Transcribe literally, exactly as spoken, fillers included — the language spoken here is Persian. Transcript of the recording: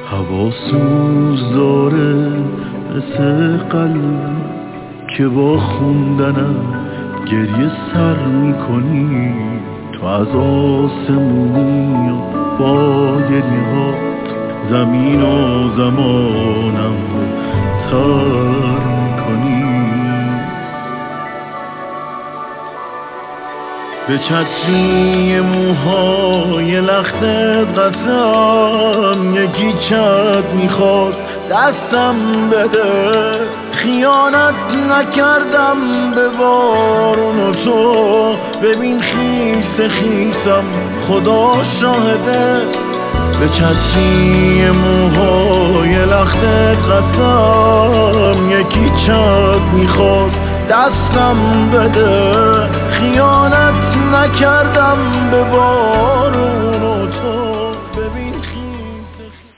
هوا سوز داره مثل قلب که با خوندنم گریه سر میکنی. تو از آسمونی و با گریهات زمین و زمانم رو تر میکنی. به چتری موهای لختت قسم یکی چت میخواد دستم بده. خیانت نکردم به بارون و تو ببین خیس خیسم خدا شاهده. به چتری موهای لختت قسم یکی چت میخواد دستم بده. خیانت نکردم به بارون